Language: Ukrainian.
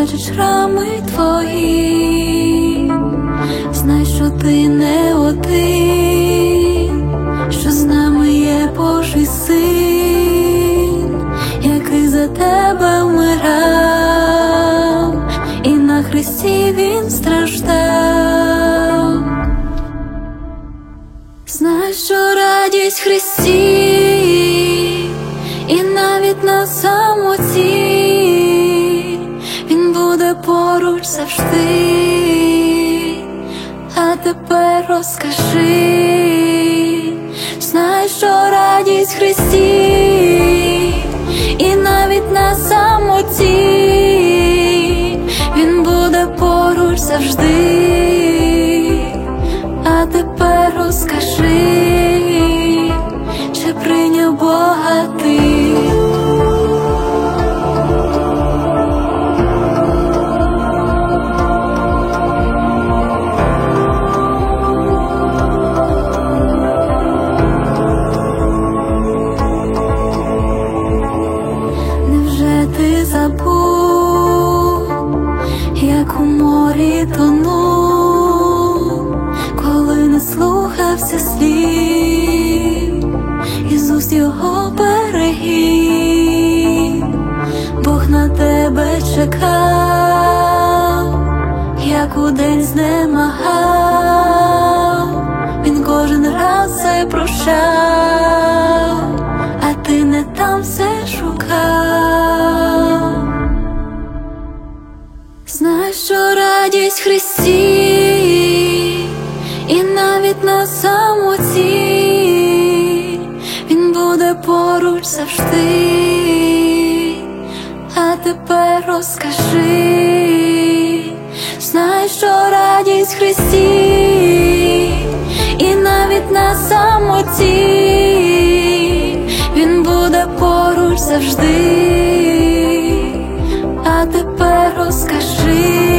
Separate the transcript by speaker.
Speaker 1: бачить шрами твої, знай, що ти не один, що з нами є Божий Син, який за тебе вмирав, і на хресті він страждав. Знай, що радість в Христі, і навіть на самоті він буде поруч завжди. А тепер розкажи, знай, що радість в Христі, і навіть на самоті він буде поруч завжди. А тепер розкажи, чи прийняв Бога ти? Невже ти забув, як у морі тонув, коли не слухався слів із уст його берегів? Бог на тебе чекав, як удень знемагав, він кожен раз все прощав, а ти не там все шукав. Знай, що радість в Христі, і навіть на самоті він буде поруч завжди. А тепер розкажи, знай, що радість в Христі, і навіть на самоті він буде поруч завжди. А тепер розкажи,